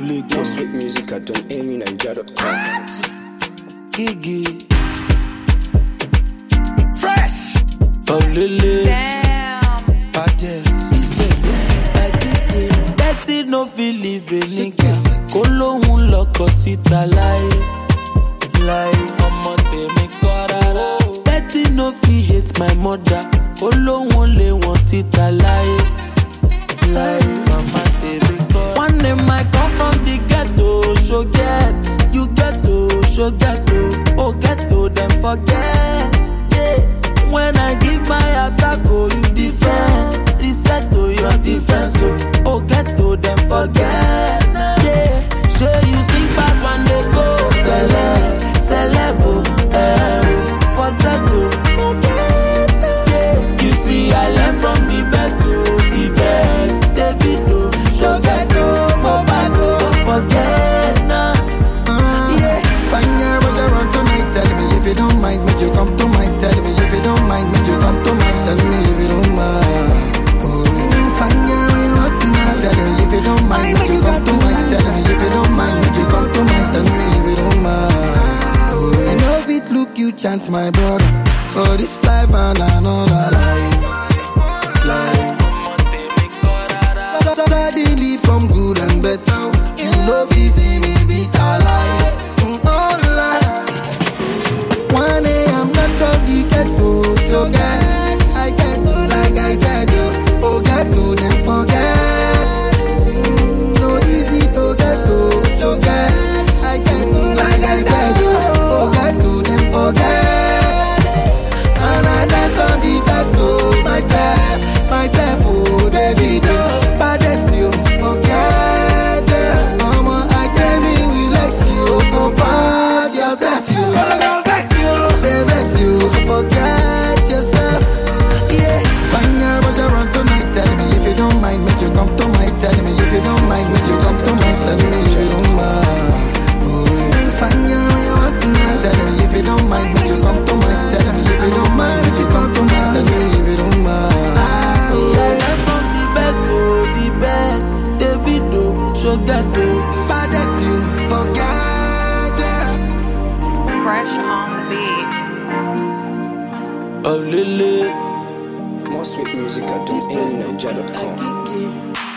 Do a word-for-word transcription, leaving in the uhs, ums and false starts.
Lagos. More sweet music at Don Amy Nigeria dot com. Gigi. Fresh. Oh, Lily. Damn. Patel. Dirty no feel live a nigga. Kolohun lọkọ síta láyé. Láyé. Ọmọ tèmi kọ́ rárá. Dirty no feel hate my mother. Kolohun lé wọn síta láyé. Láyé. Mama tèmi kọ́. One day I come from the ghetto. So get. You ghetto. So ghetto. Oh ghetto then forget. Yeah. When I give my attack, oh you defend. Reset to your defense, oh, oh get to them forget. Yeah, sure you sing fast when they go. Bele, celebo, eh, for settle. Yeah, you see I learn from the best to the best. Davido, Shogeto, Mobado, don't forget now. Yeah, fine girl, but you run tonight. Tell me if you don't mind, make you come to mind. Tell me if you don't mind, make you come to mind. Tell me if you don't mind. Fine girl, when you want tonight. Tell me if you don't mind, make you come to mind. Tell me if you don't mind, make you come to mind. Tell me if you don't mind. I know if it look you chance, my brother. For this life and another life. Life. Suddenly from good and better. You know if you see me beat alive. All life. One day I'm not gonna you get to your get. I get to like I said, oh, oh get to them forget. Mm, no easy to get to your get. I get to like I said, oh, oh get to them forget. And I dance on the best to myself, myself, oh David, oh, baddest you forget. Yeah. Mama, I tell me we let you compare yourself, you. Forget yourself, yeah. Fine girl, but you run tonight. Tell me if you don't mind, make you come to my. Tell me if you don't mind, make you come to my. Tell me if you don't mind. Oh, yeah. Fine girl, when you want tonight. Tell me if you don't mind, make you come to my. Tell me if you don't mind, make you come to my. Tell me if you don't mind. Oh, I learn from the best, oh the best. Davido, Shogeto, baddest you forget. Fresh on the beat. Oh Lily. More sweet music at Don Amy Nigeria dot com.